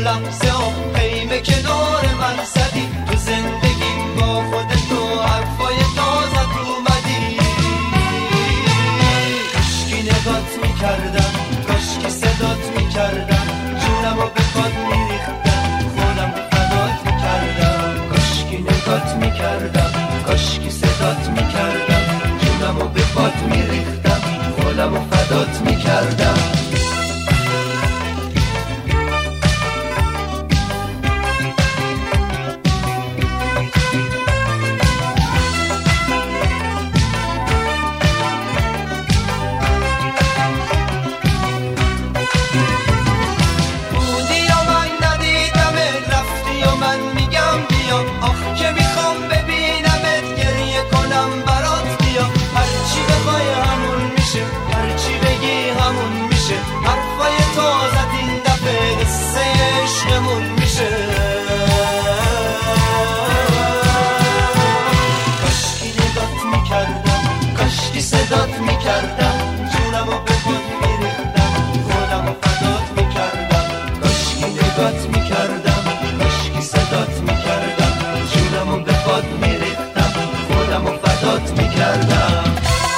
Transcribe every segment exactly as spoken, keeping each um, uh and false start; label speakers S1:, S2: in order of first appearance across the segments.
S1: لحظه ها خیمه کنار من زدی، تو زندگیم با خودت تو حرفای تازت اومدی. کاشکی نگات میکردم، کاشکی صدات میکردم، جونم رو به پاد میریختم، خودم رو فدات میکردم. کاشکی نگات میکردم، کاشکی صدات میکردم، جونم رو به پاد میریختم، خودم رو فدات میکردم. صدات میکردم، جونم رو به خود میریختم، خودم رو فدات میکردم. کاشکی نگات میکردم، کاشکی صدات میکردم، جونم رو به خود میریختم، خودم رو فدات میکردم.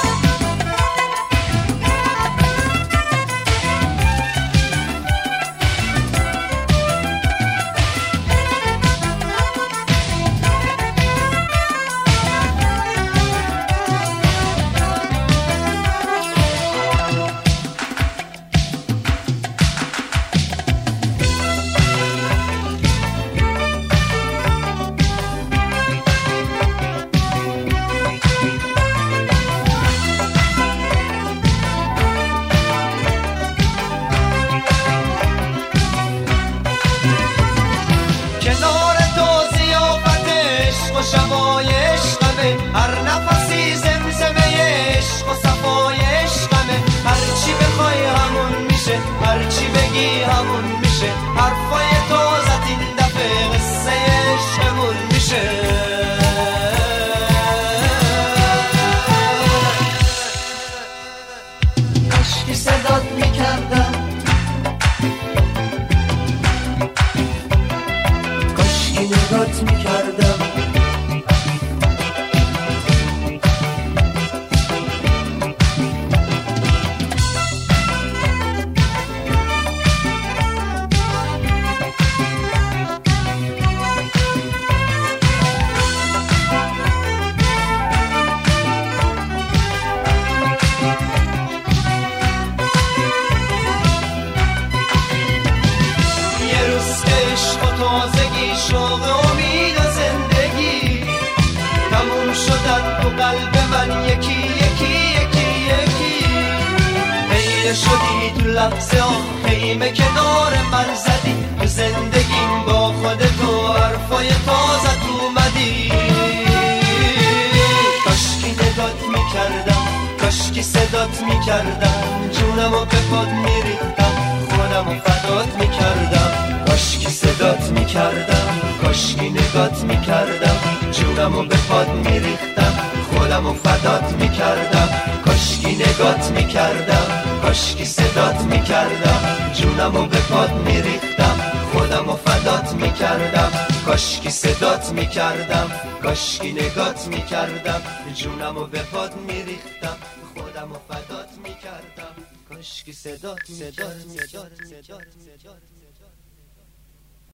S1: شبای عشقمه، هر نفسی زمزمه عشق و صفای عشقمه. هر چی بخوای همون میشه، هر چی بگی همون میشه، حرفای تازت این دفعه قصه عشقمون میشه. کاشکی صدات میکردم، کاشکی نگات میکردم، تازگی شوق امید و زندگی تموم شدن تو قلب من یکی یکی یکی یکی. پیدا شدی تو لحظه ها خیمه کنار من زدی، تو زندگیم با خودت و حرفای تازت اومدی. کاشکی نگات میکردم، کاشکی صدات میکردم، جونم رو به پاد میریختم، خودم رو فدات میکردم. کاشکی صدات میکردم، کاشکی نگات میکردم، جونم رو به پاد میریختم، خودم رو فدات میکردم. کاشکی نگات میکردم، کاشکی صدات میکردم، جونم رو به پاد میریختم، خودم رو فدات میکردم. کاشکی صدات میکردم، کاشکی نگات میکردم، جونم رو به پاد میریختم، خودم رو فدات میکردم. کاشکی صدات صدات صدات صدات